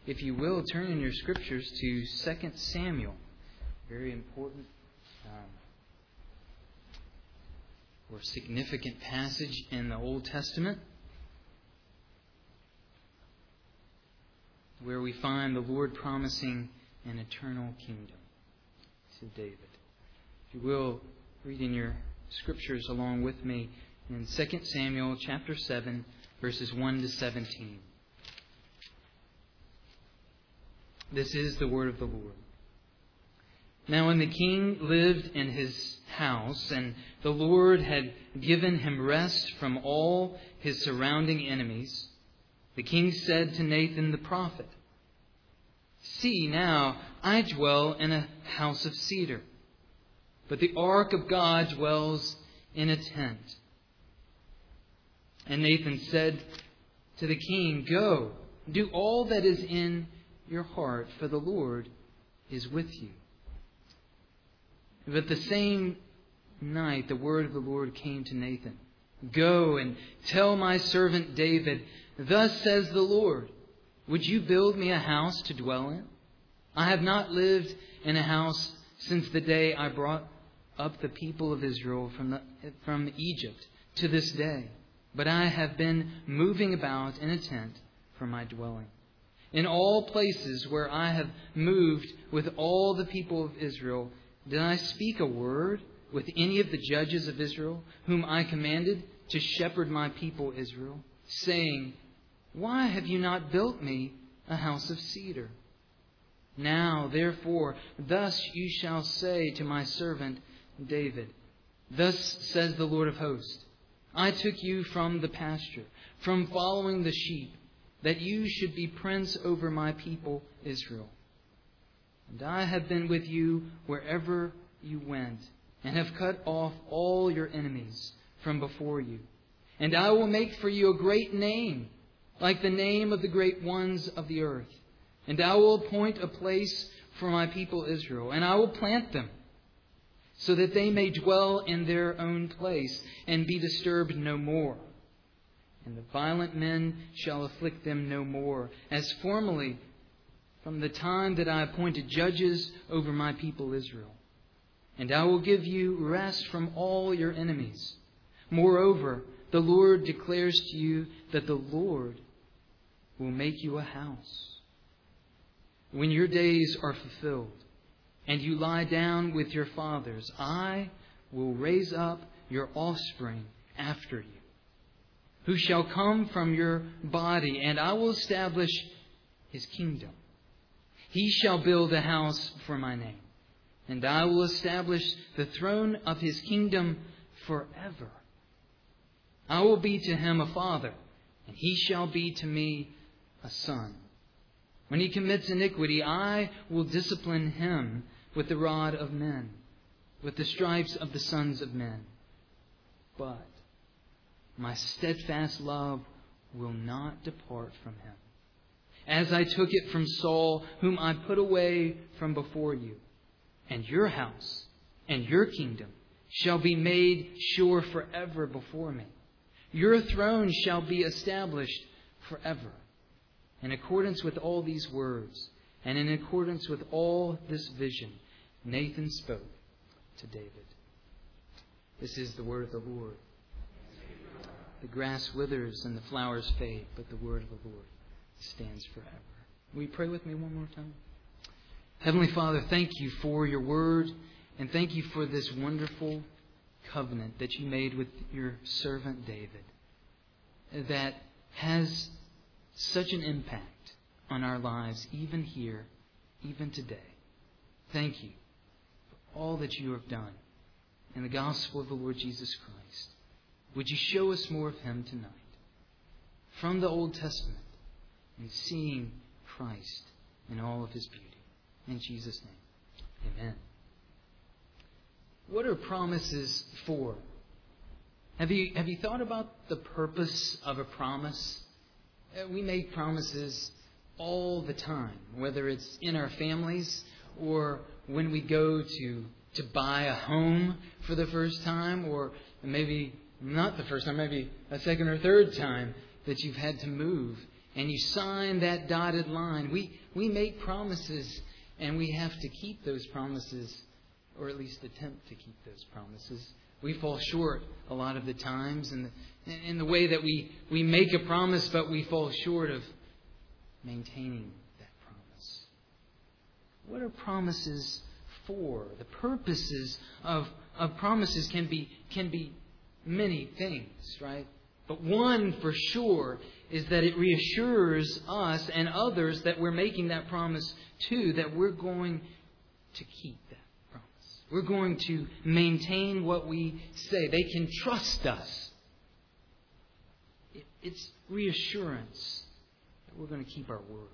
if you will, turn in your scriptures to 2 Samuel. Very important or significant passage in the Old Testament, where we find the Lord promising an eternal kingdom to David. If you will, read in your scriptures along with me in 2 Samuel chapter 7, verses 1 to 17. This is the word of the Lord. Now when the king lived in his house, and the Lord had given him rest from all his surrounding enemies, the king said to Nathan the prophet, "See, now I dwell in a house of cedar, but the ark of God dwells in a tent." And Nathan said to the king, "Go, do all that is in your heart, for the Lord is with you." But the same night the word of the Lord came to Nathan. "Go and tell my servant David, thus says the Lord, would you build me a house to dwell in? I have not lived in a house since the day I brought up the people of Israel from Egypt to this day, but I have been moving about in a tent for my dwelling. In all places where I have moved with all the people of Israel, did I speak a word with any of the judges of Israel, whom I commanded to shepherd my people Israel, saying, why have you not built me a house of cedar? Now, therefore, thus you shall say to my servant David, thus says the Lord of hosts, I took you from the pasture, from following the sheep, that you should be prince over my people Israel. And I have been with you wherever you went, and have cut off all your enemies from before you. And I will make for you a great name, like the name of the great ones of the earth. And I will appoint a place for my people Israel, and I will plant them, so that they may dwell in their own place, and be disturbed no more. And the violent men shall afflict them no more, as formerly from the time that I appointed judges over my people Israel. And I will give you rest from all your enemies. Moreover, the Lord declares to you that the Lord will make you a house. When your days are fulfilled, and you lie down with your fathers, I will raise up your offspring after you, who shall come from your body, and I will establish his kingdom. He shall build a house for my name, and I will establish the throne of his kingdom forever. I will be to him a father, and he shall be to me a son. When he commits iniquity, I will discipline him with the rod of men, with the stripes of the sons of men. But my steadfast love will not depart from him, as I took it from Saul, whom I put away from before you. And your house and your kingdom shall be made sure forever before me. Your throne shall be established forever. In accordance with all these words, and in accordance with all this vision, Nathan spoke to David. This is the word of the Lord. The grass withers and the flowers fade, but the word of the Lord stands forever. Will you pray with me one more time? Heavenly Father, thank you for your word, and thank you for this wonderful covenant that you made with your servant David that has such an impact on our lives, even here, even today. Thank you for all that you have done in the gospel of the Lord Jesus Christ. Would you show us more of him tonight from the Old Testament and seeing Christ in all of his beauty. In Jesus' name, amen. What are promises for? Have you thought about the purpose of a promise? We make promises all the time, whether it's in our families or when we go to buy a home for the first time, or maybe not the first time, maybe a second or third time that you've had to move, and you sign that dotted line. We make promises, and we have to keep those promises, or at least attempt to keep those promises. We fall short a lot of the times in the way that we make a promise, but we fall short of maintaining that promise. What are promises for? The purposes of promises can be many things, right? But one for sure is that it reassures us and others that we're making that promise to, that we're going to keep that promise. We're going to maintain what we say. They can trust us. It's reassurance that we're going to keep our word.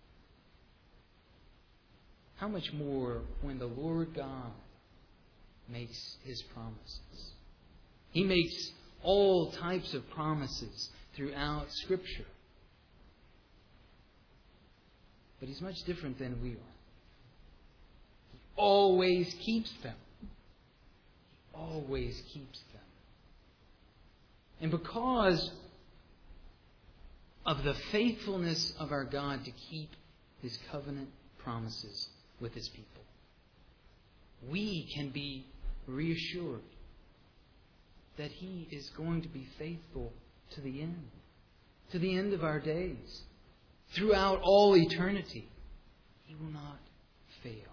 How much more when the Lord God makes His promises? He makes all types of promises throughout Scripture. But He's much different than we are. He always keeps them. He always keeps them. And because of the faithfulness of our God to keep His covenant promises with His people, we can be reassured that He is going to be faithful to the end of our days. Throughout all eternity, He will not fail.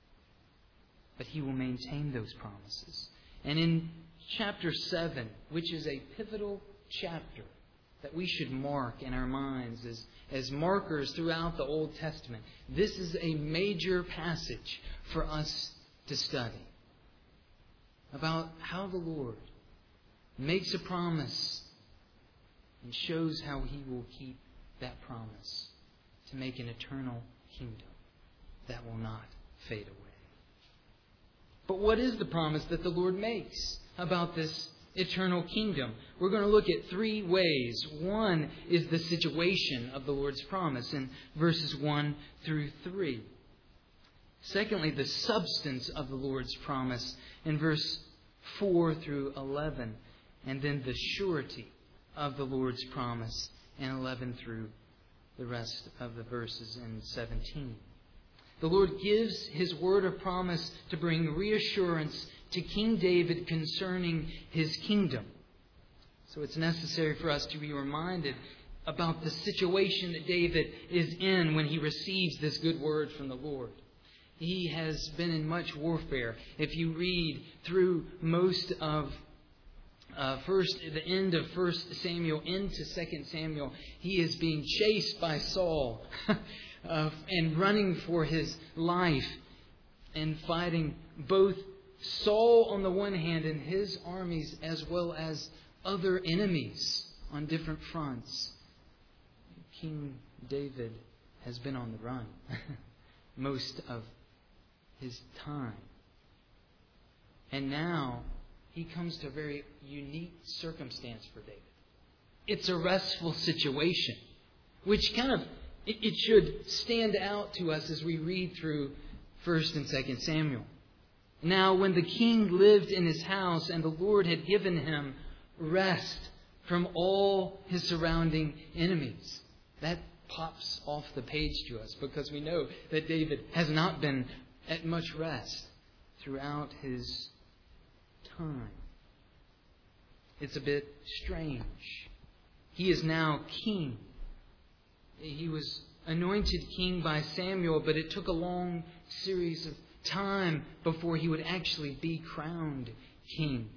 But He will maintain those promises. And in chapter 7, which is a pivotal chapter that we should mark in our minds as markers throughout the Old Testament, this is a major passage for us to study about how the Lord makes a promise and shows how He will keep that promise to make an eternal kingdom that will not fade away. But what is the promise that the Lord makes about this eternal kingdom? We're going to look at three ways. One is the situation of the Lord's promise in verses 1 through 3. Secondly, the substance of the Lord's promise in verse 4 through 11. And then the surety of the Lord's promise in 11 through the rest of the verses in 17. The Lord gives His word of promise to bring reassurance to King David concerning His kingdom. So it's necessary for us to be reminded about the situation that David is in when he receives this good word from the Lord. He has been in much warfare. If you read through most of the end of 1 Samuel into 2 Samuel, he is being chased by Saul and running for his life and fighting both Saul on the one hand and his armies as well as other enemies on different fronts. King David has been on the run most of his time. And now he comes to a very unique circumstance for David. It's a restful situation, which it should stand out to us as we read through 1 and 2 Samuel. Now, when the king lived in his house and the Lord had given him rest from all his surrounding enemies, that pops off the page to us because we know that David has not been at much rest throughout his time. It's a bit strange. He is now king. He was anointed king by Samuel, but it took a long series of time before he would actually be crowned king.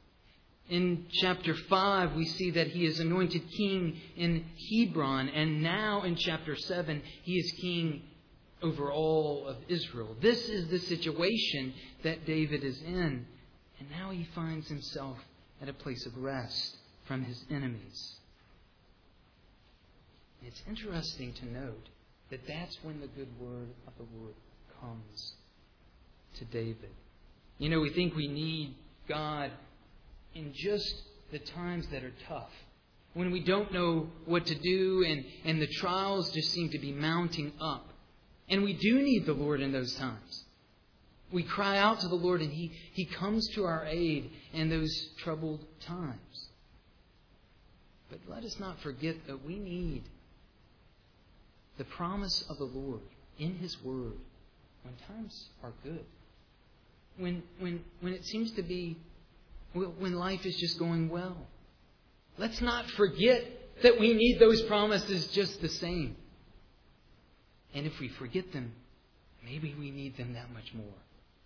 In chapter 5, we see that he is anointed king in Hebron, and now in chapter 7, he is king over all of Israel. This is the situation that David is in, and now he finds himself at a place of rest from his enemies. It's interesting to note that that's when the good word of the Lord comes to David. You know, we think we need God in just the times that are tough, when we don't know what to do and the trials just seem to be mounting up. And we do need the Lord in those times. We cry out to the Lord and He comes to our aid in those troubled times. But let us not forget that we need the promise of the Lord in His Word when times are good. When it seems to be, when life is just going well. Let's not forget that we need those promises just the same. And if we forget them, maybe we need them that much more.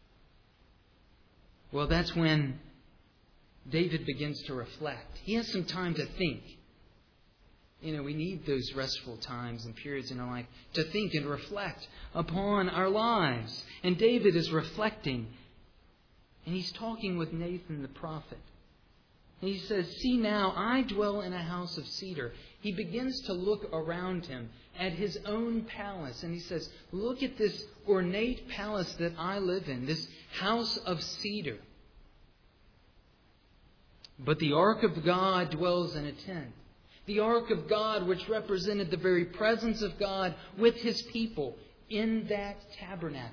Well, that's when David begins to reflect. He has some time to think. We need those restful times and periods in our life to think and reflect upon our lives. And David is reflecting. And he's talking with Nathan the prophet. And he says, "See now, I dwell in a house of cedar." He begins to look around him at his own palace. And he says, "Look at this ornate palace that I live in, this house of cedar. But the ark of God dwells in a tent." The ark of God, which represented the very presence of God with His people in that tabernacle.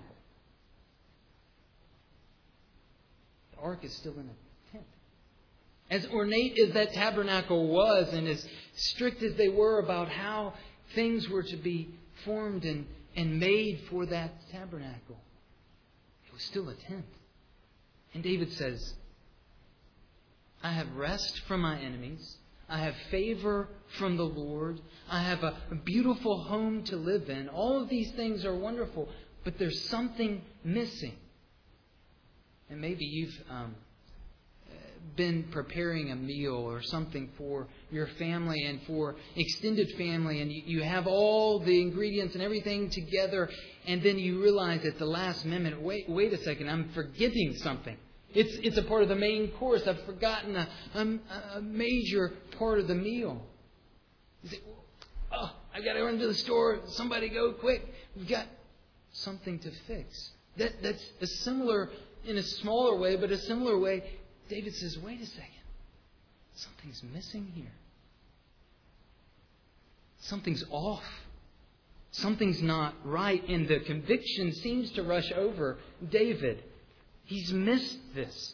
The ark is still in a tent. As ornate as that tabernacle was, and as strict as they were about how things were to be formed and made for that tabernacle, it was still a tent. And David says, "I have rest from my enemies. I have favor from the Lord. I have a beautiful home to live in." All of these things are wonderful, but there's something missing. And maybe you've been preparing a meal or something for your family and for extended family, and you have all the ingredients and everything together, and then you realize at the last minute, wait a second, I'm forgetting something. It's a part of the main course. I've forgotten a major part of the meal. You say, I've got to run to the store. Somebody go quick. We've got something to fix. That's a similar, in a smaller way, but a similar way. David says, wait a second. Something's missing here. Something's off. Something's not right. And the conviction seems to rush over David. He's missed this.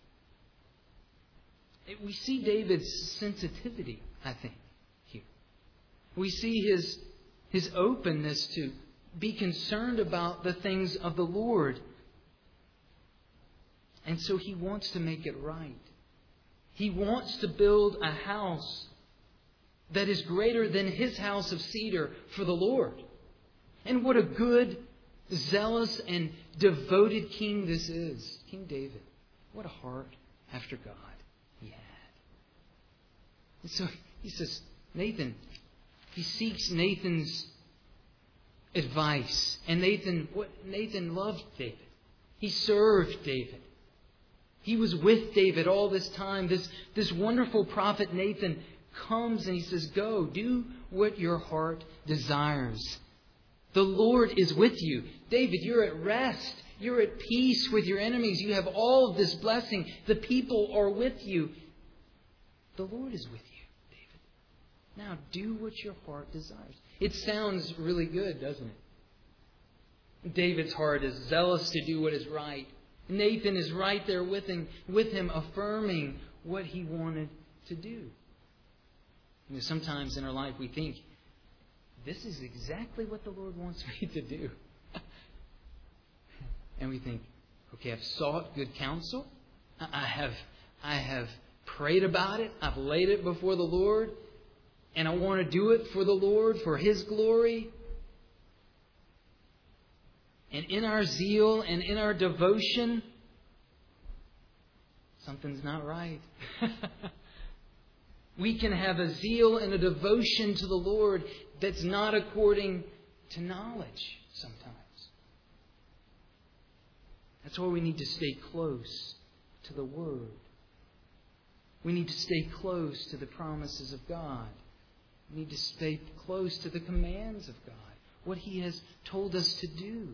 We see David's sensitivity, I think, here. We see his openness to be concerned about the things of the Lord. And so he wants to make it right. He wants to build a house that is greater than his house of cedar for the Lord. And what a good, zealous, and devoted king this is. King David. What a heart after God he had. And so he says, Nathan, he seeks Nathan's advice. And Nathan loved David. He served David. He was with David all this time. This wonderful prophet Nathan comes and he says, go, do what your heart desires. The Lord is with you. David, you're at rest. You're at peace with your enemies. You have all of this blessing. The people are with you. The Lord is with you, David. Now do what your heart desires. It sounds really good, doesn't it? David's heart is zealous to do what is right. Nathan is right there with him, affirming what he wanted to do. Sometimes in our life we think, this is exactly what the Lord wants me to do. And we think, okay, I've sought good counsel. I have prayed about it. I've laid it before the Lord. And I want to do it for the Lord, for His glory. And in our zeal and in our devotion, something's not right. We can have a zeal and a devotion to the Lord that's not according to knowledge sometimes. That's why we need to stay close to the Word. We need to stay close to the promises of God. We need to stay close to the commands of God, what He has told us to do.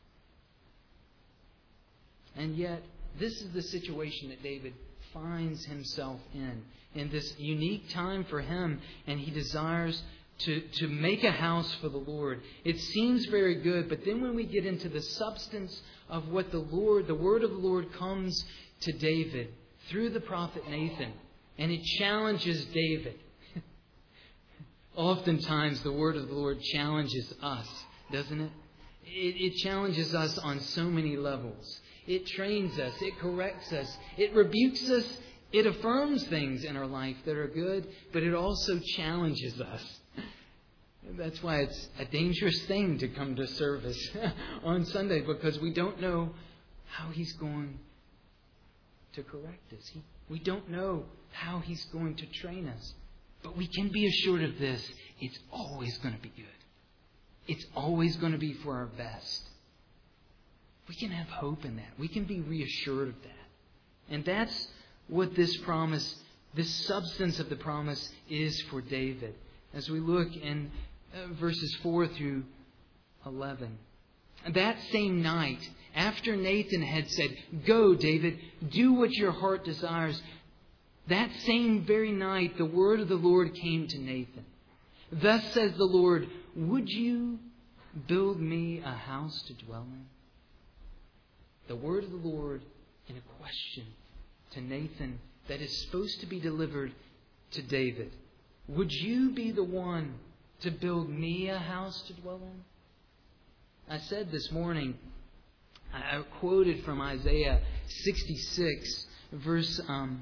And yet, this is the situation that David finds himself in this unique time for him, and he desires to make a house for the Lord. It seems very good, but then when we get into the substance of what the word of the Lord comes to David through the prophet Nathan, and it challenges David. Oftentimes the word of the Lord challenges us, doesn't it? It challenges us on so many levels. It trains us. It corrects us. It rebukes us. It affirms things in our life that are good, but it also challenges us. That's why it's a dangerous thing to come to service on Sunday, because we don't know how He's going to correct us. We don't know how He's going to train us. But we can be assured of this. It's always going to be good. It's always going to be for our best. We can have hope in that. We can be reassured of that. And that's what this promise, this substance of the promise is for David. As we look in verses 4 through 11. That same night, after Nathan had said, "Go, David, do what your heart desires," that same very night, the word of the Lord came to Nathan. "Thus says the Lord, would you build me a house to dwell in?" The word of the Lord in a question to Nathan that is supposed to be delivered to David. Would you be the one to build me a house to dwell in? I said this morning, I quoted from Isaiah 66, verse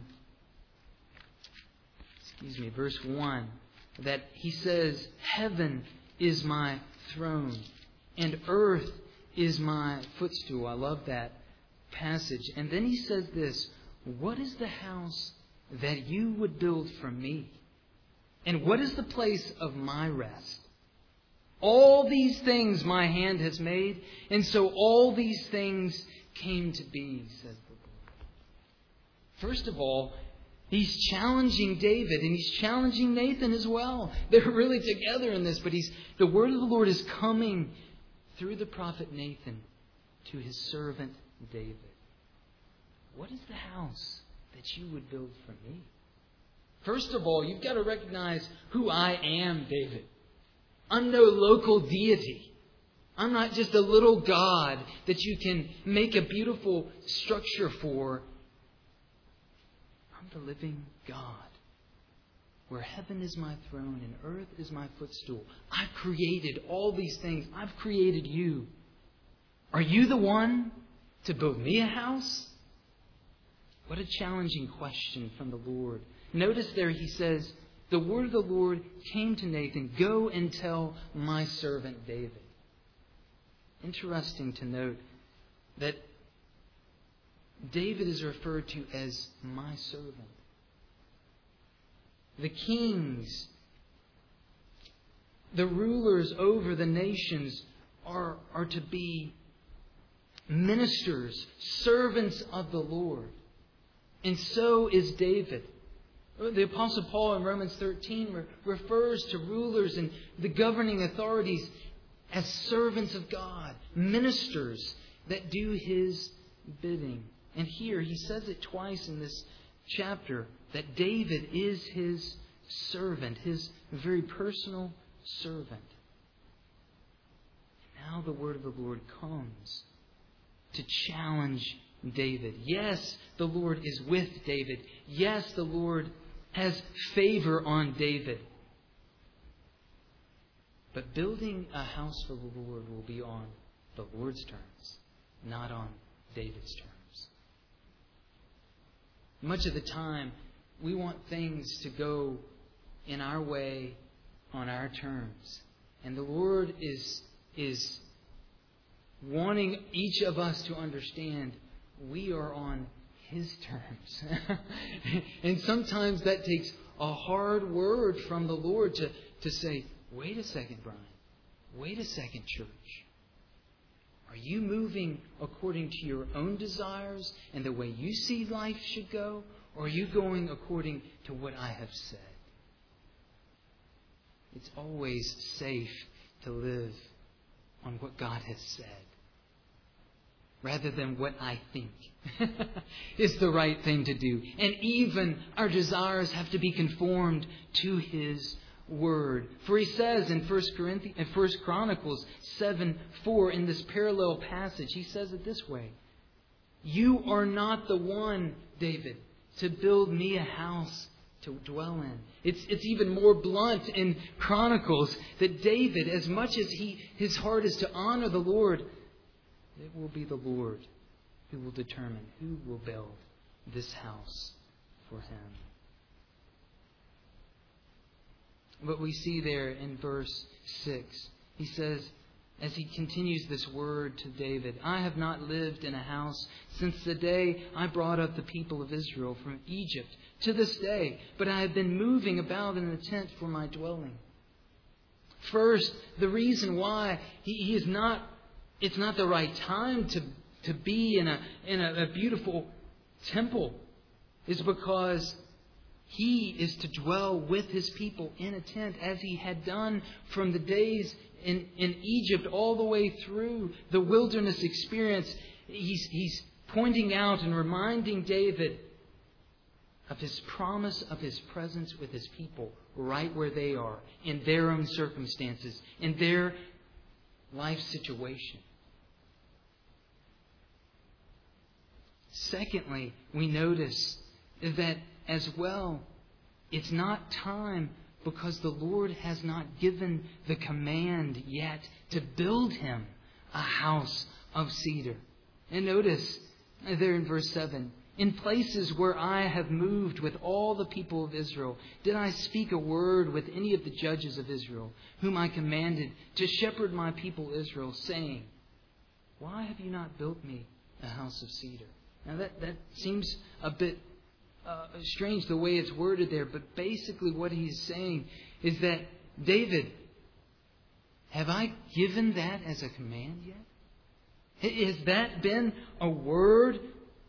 1, that he says, "Heaven is my throne, and earth is my footstool." I love that passage. And then he says this, "What is the house that you would build for me? And what is the place of my rest? All these things my hand has made, and so all these things came to be," says the Lord. First of all, He's challenging David, and He's challenging Nathan as well. They're really together in this, but the word of the Lord is coming through the prophet Nathan to his servant David. What is the house that you would build for me? First of all, you've got to recognize who I am, David. I'm no local deity. I'm not just a little God that you can make a beautiful structure for. I'm the living God, where heaven is my throne and earth is my footstool. I've created all these things. I've created you. Are you the one to build me a house? What a challenging question from the Lord. Notice there he says, the word of the Lord came to Nathan, "Go and tell my servant David." Interesting to note that David is referred to as my servant. The kings, the rulers over the nations are to be ministers, servants of the Lord. And so is David. The Apostle Paul in Romans 13 refers to rulers and the governing authorities as servants of God, ministers that do His bidding. And here he says it twice in this chapter that David is his servant, his very personal servant. Now the word of the Lord comes to challenge David. Yes, the Lord is with David. Yes, the Lord has favor on David. But building a house for the Lord will be on the Lord's terms, not on David's terms. Much of the time, we want things to go in our way, on our terms. And the Lord is wanting each of us to understand we are on His terms. And sometimes that takes a hard word from the Lord to say, "Wait a second, Brian. Wait a second, church. Are you moving according to your own desires and the way you see life should go? Or are you going according to what I have said?" It's always safe to live on what God has said, rather than what I think is the right thing to do. And even our desires have to be conformed to His Word. For he says in 1 Chronicles 7:4, in this parallel passage, he says it this way: "You are not the one, David, to build me a house to dwell in. It's even more blunt in Chronicles that David, as much as his heart is to honor the Lord, it will be the Lord who will determine who will build this house for Him. What we see there in verse 6, he says, as he continues this word to David, I have not lived in a house since the day I brought up the people of Israel from Egypt to this day, but I have been moving about in a tent for my dwelling. First, the reason why he is not, it's not the right time to be in a beautiful temple is because he is to dwell with his people in a tent as he had done from the days in Egypt all the way through the wilderness experience. He's pointing out and reminding David of his promise of his presence with his people right where they are, in their own circumstances, in their life situation. Secondly, we notice that as well, it's not time because the Lord has not given the command yet to build him a house of cedar. And notice there in verse 7, in places where I have moved with all the people of Israel, did I speak a word with any of the judges of Israel, whom I commanded to shepherd my people Israel, saying, why have you not built me a house of cedar? Now that seems a bit strange the way it's worded there, but basically what he's saying is that, David, have I given that as a command yet? Has that been a word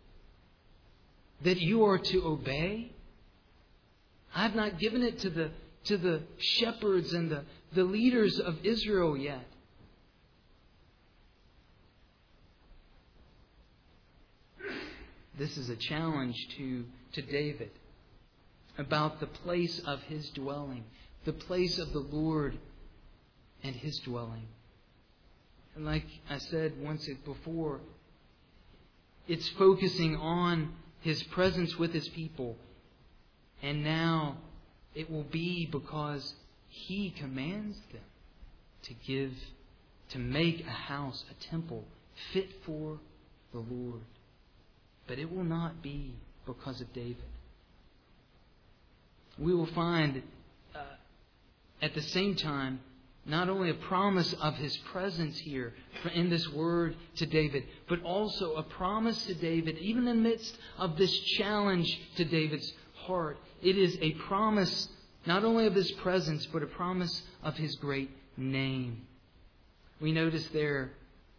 that you are to obey? I've not given it to the shepherds and the leaders of Israel yet. This is a challenge to David about the place of his dwelling, the place of the Lord and his dwelling. And like I said once before, it's focusing on his presence with his people. And now it will be because he commands them to make a house, a temple fit for the Lord. But it will not be because of David. We will find at the same time not only a promise of his presence here in this word to David, but also a promise to David, even in the midst of this challenge to David's heart. It is a promise not only of his presence, but a promise of his great name. We notice there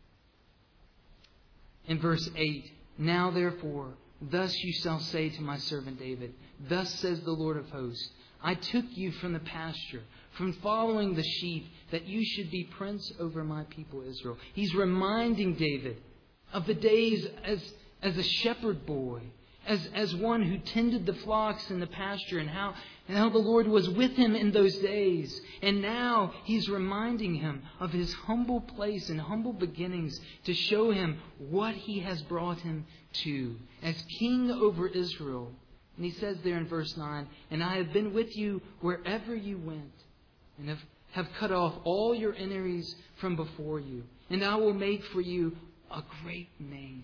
in verse 8, now therefore, thus you shall say to my servant David, thus says the Lord of hosts, I took you from the pasture, from following the sheep, that you should be prince over my people Israel. He's reminding David of the days as a shepherd boy, as one who tended the flocks in the pasture, and how the Lord was with him in those days. And now he's reminding him of his humble place and humble beginnings to show him what he has brought him to as king over Israel. And he says there in verse 9, and I have been with you wherever you went, and have cut off all your enemies from before you, and I will make for you a great name.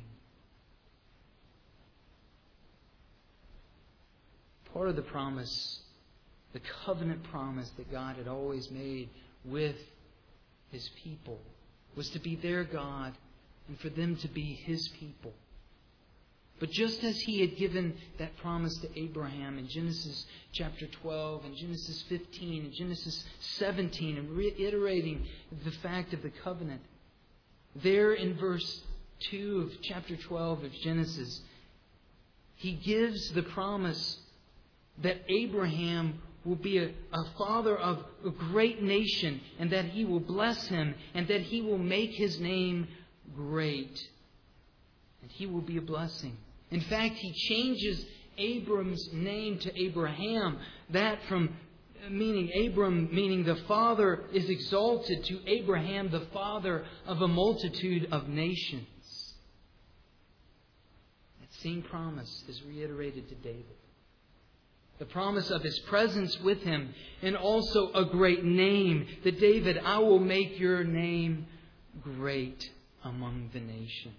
Part of the promise, the covenant promise that God had always made with his people, was to be their God and for them to be his people. But just as he had given that promise to Abraham in Genesis chapter 12 and Genesis 15 and Genesis 17, and reiterating the fact of the covenant, there in verse 2 of chapter 12 of Genesis, he gives the promise that Abraham will be a father of a great nation, and that he will bless him, and that he will make his name great. And he will be a blessing. In fact, he changes Abram's name to Abraham. That from meaning Abram, meaning the father, is exalted, to Abraham, the father of a multitude of nations. That same promise is reiterated to David. The promise of His presence with Him, and also a great name. That David, I will make your name great among the nations.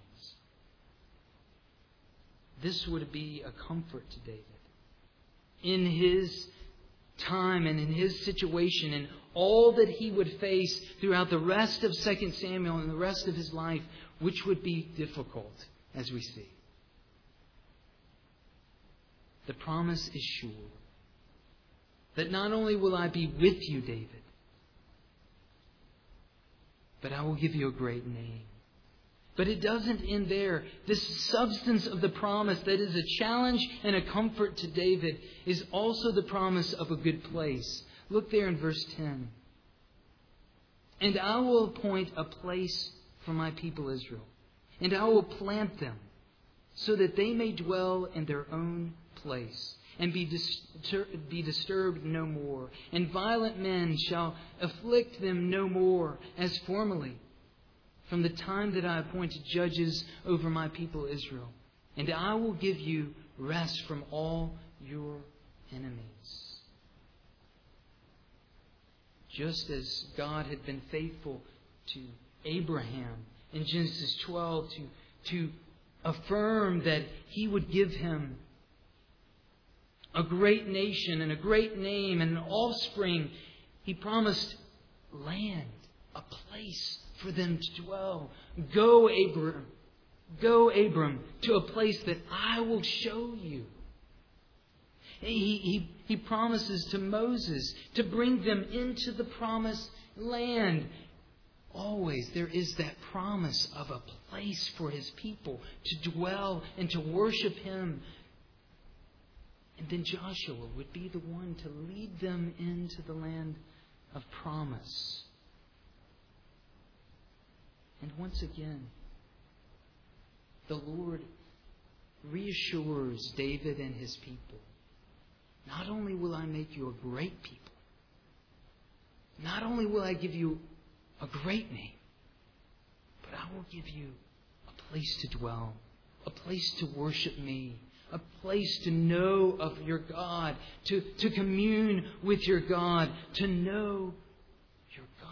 This would be a comfort to David. In his time and in his situation and all that he would face throughout the rest of 2 Samuel and the rest of his life, which would be difficult, as we see. The promise is sure that not only will I be with you, David, but I will give you a great name. But it doesn't end there. This substance of the promise that is a challenge and a comfort to David is also the promise of a good place. Look there in verse 10. And I will appoint a place for my people Israel, and I will plant them so that they may dwell in their own place and be disturbed no more. And violent men shall afflict them no more as formerly, from the time that I appointed judges over my people Israel. And I will give you rest from all your enemies. Just as God had been faithful to Abraham in Genesis 12 to affirm that He would give him a great nation and a great name and an offspring, He promised land, a place for them to dwell. Go, Abram, to a place that I will show you. He promises to Moses to bring them into the promised land. Always there is that promise of a place for His people to dwell and to worship Him. And then Joshua would be the one to lead them into the land of promise. And once again, the Lord reassures David and his people. Not only will I make you a great people, not only will I give you a great name, but I will give you a place to dwell, a place to worship me, a place to know of your God, to commune with your God, to know your God.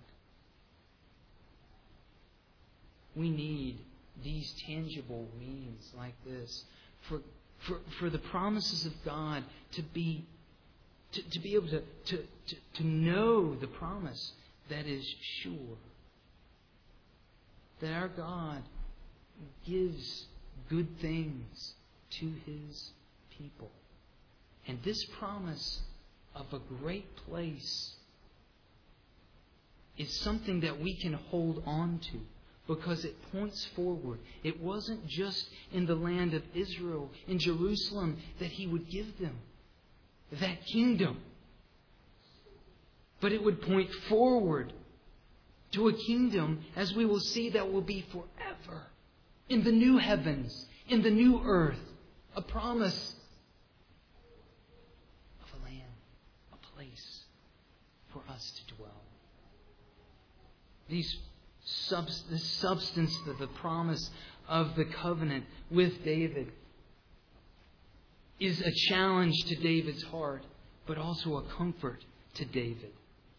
We need these tangible means like this for the promises of God to be able to know the promise that is sure. That our God gives good things to His people. And this promise of a great place is something that we can hold on to, because it points forward. It wasn't just in the land of Israel, in Jerusalem, that He would give them that kingdom. But it would point forward to a kingdom, as we will see, that will be forever. In the new heavens, in the new earth. A promise of a land, a place for us to dwell. This substance of the promise of the covenant with David is a challenge to David's heart, but also a comfort to David.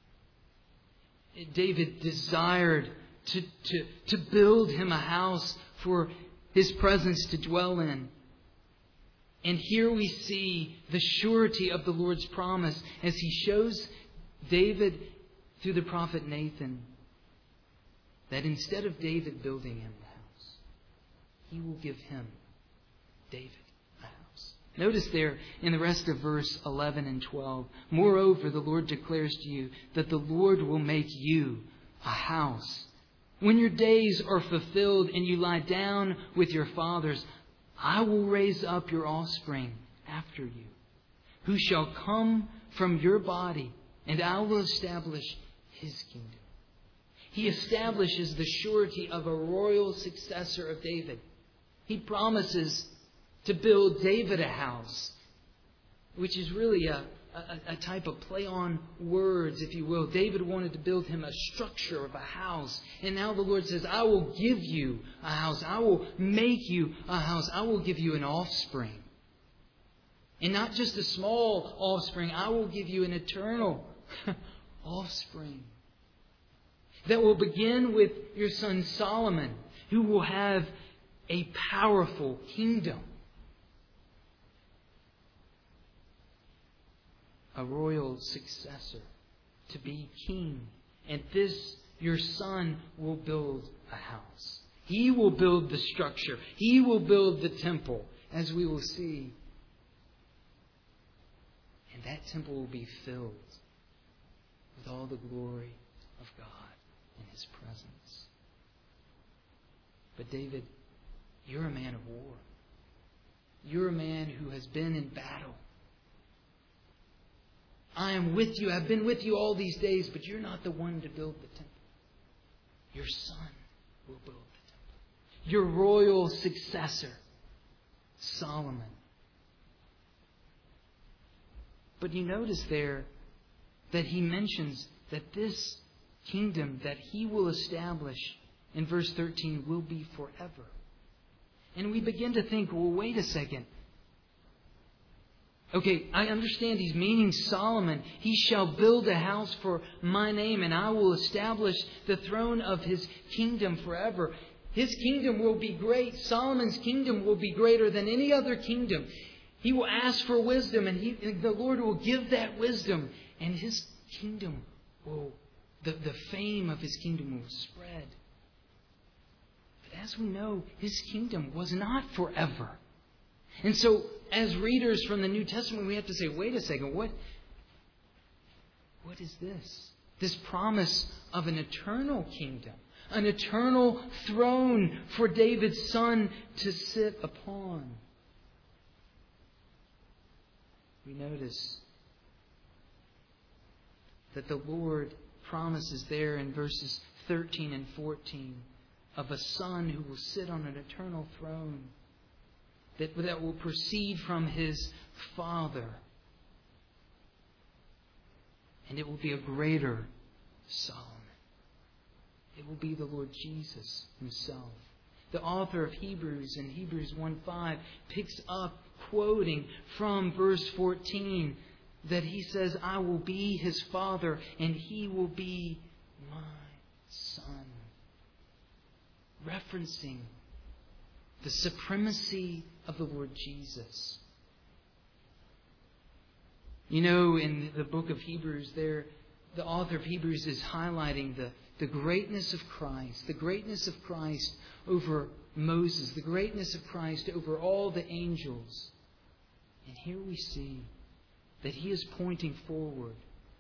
David desired to build him a house for His presence to dwell in. And here we see the surety of the Lord's promise as He shows David through the prophet Nathan that instead of David building him the house, He will give him, David, a house. Notice there in the rest of verse 11 and 12, moreover, the Lord declares to you that the Lord will make you a house. When your days are fulfilled and you lie down with your fathers, I will raise up your offspring after you, who shall come from your body, and I will establish His kingdom. He establishes the surety of a royal successor of David. He promises to build David a house, which is really a type of play on words, if you will. David wanted to build him a structure of a house. And now the Lord says, I will give you a house. I will make you a house. I will give you an offspring. And not just a small offspring. I will give you an eternal offspring. That will begin with your son Solomon, who will have a powerful kingdom. A royal successor to be king. And this, your son, will build a house. He will build the structure. He will build the temple, as we will see. And that temple will be filled with all the glory of God and His presence. But David, you're a man of war. You're a man who has been in battle. I am with you. I've been with you all these days, but you're not the one to build the temple. Your son will build the temple. Your royal successor, Solomon. But you notice there that he mentions that this kingdom that he will establish in verse 13 will be forever. And we begin to think, well, wait a second. Okay, I understand he's meaning Solomon. He shall build a house for my name, and I will establish the throne of his kingdom forever. His kingdom will be great. Solomon's kingdom will be greater than any other kingdom. He will ask for wisdom, and the Lord will give that wisdom. And his kingdom will, the fame of his kingdom will spread. But as we know, his kingdom was not forever. And so, as readers from the New Testament, we have to say, wait a second, what is this? This promise of an eternal kingdom, an eternal throne for David's son to sit upon. We notice that the Lord promises there in verses 13 and 14 of a son who will sit on an eternal throne that will proceed from his Father. And it will be a greater Solomon. It will be the Lord Jesus Himself. The author of Hebrews in Hebrews 1:5 picks up quoting from verse 14 that he says, I will be his father and he will be my son. Referencing the supremacy of the Lord Jesus. You know, in the book of Hebrews, there, the author of Hebrews is highlighting the greatness of Christ, the greatness of Christ over Moses, the greatness of Christ over all the angels. And here we see that he is pointing forward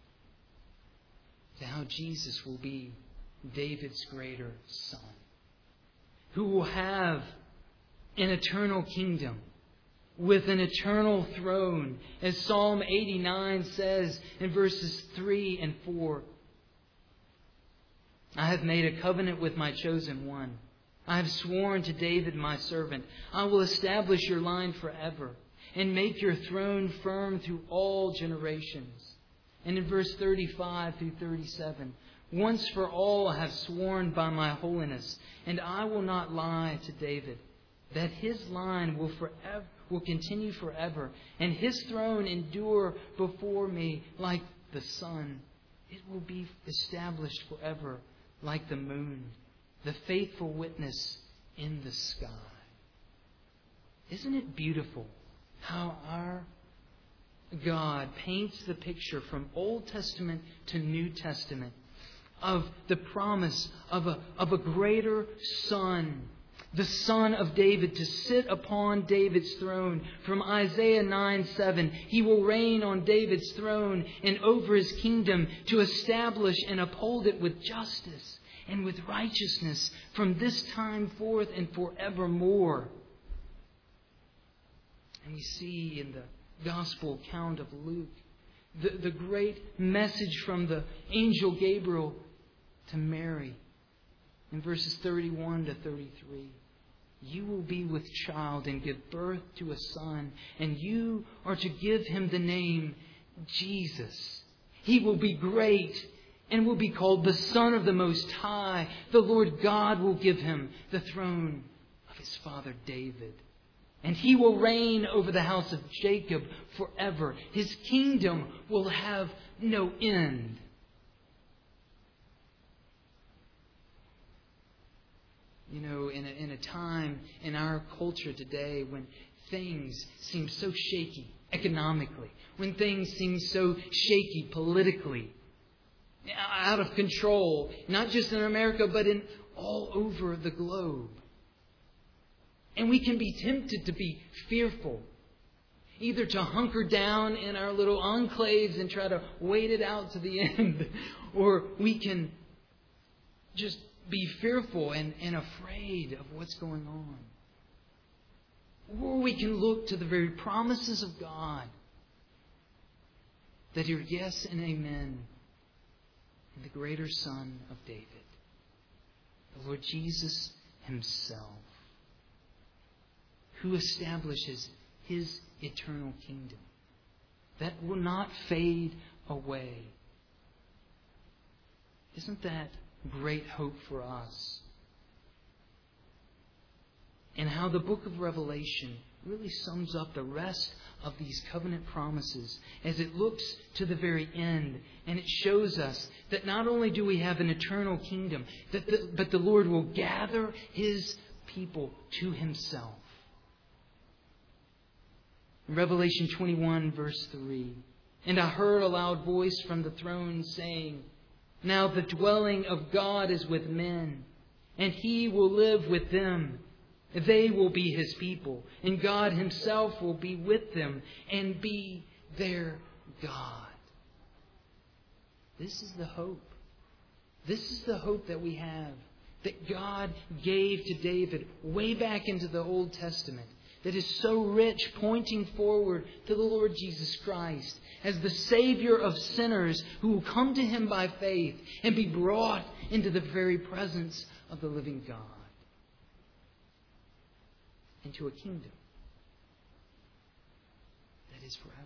to how Jesus will be David's greater son, who will have an eternal kingdom with an eternal throne, as Psalm 89 says in verses 3 and 4. I have made a covenant with my chosen one. I have sworn to David my servant, I will establish your line forever and make your throne firm through all generations. And in verse 35 through 37, once for all I have sworn by my holiness, and I will not lie to David, that his line will continue forever, and his throne endure before me like the sun. It will be established forever like the moon, the faithful witness in the sky. Isn't it beautiful how our God paints the picture from Old Testament to New Testament of the promise of a greater son, the son of David, to sit upon David's throne. From Isaiah 9:7, he will reign on David's throne and over his kingdom to establish and uphold it with justice and with righteousness from this time forth and forevermore. And we see in the Gospel account of Luke the great message from the angel Gabriel to Mary in verses 31 to 33. You will be with child and give birth to a son, and you are to give him the name Jesus. He will be great and will be called the Son of the Most High. The Lord God will give him the throne of his father David. And He will reign over the house of Jacob forever. His kingdom will have no end. You know, in a time in our culture today when things seem so shaky economically, when things seem so shaky politically, out of control, not just in America, but in all over the globe. And we can be tempted to be fearful, either to hunker down in our little enclaves and try to wait it out to the end, or we can just be fearful and afraid of what's going on. Or we can look to the very promises of God that are yes and amen in the greater Son of David, the Lord Jesus Himself, who establishes His eternal kingdom that will not fade away. Isn't that great hope for us? And how the book of Revelation really sums up the rest of these covenant promises as it looks to the very end. And it shows us that not only do we have an eternal kingdom, but the Lord will gather His people to Himself. In Revelation 21, verse 3, "And I heard a loud voice from the throne saying, 'Now the dwelling of God is with men, and He will live with them. They will be His people, and God Himself will be with them and be their God.'" This is the hope. This is the hope that we have, that God gave to David way back into the Old Testament, that is so rich, pointing forward to the Lord Jesus Christ as the Savior of sinners who will come to Him by faith and be brought into the very presence of the living God, into a kingdom that is forever,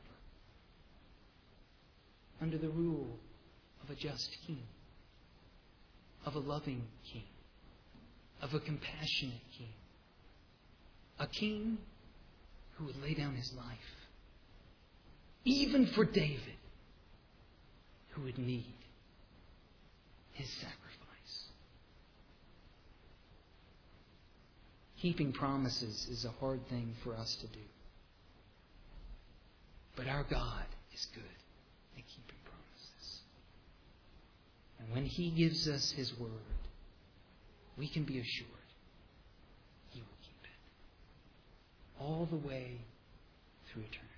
under the rule of a just king, of a loving king, of a compassionate king, a king who would lay down His life, even for David, who would need His sacrifice. Keeping promises is a hard thing for us to do. But our God is good at keeping promises. And when He gives us His word, we can be assured He will keep it all the way through eternity.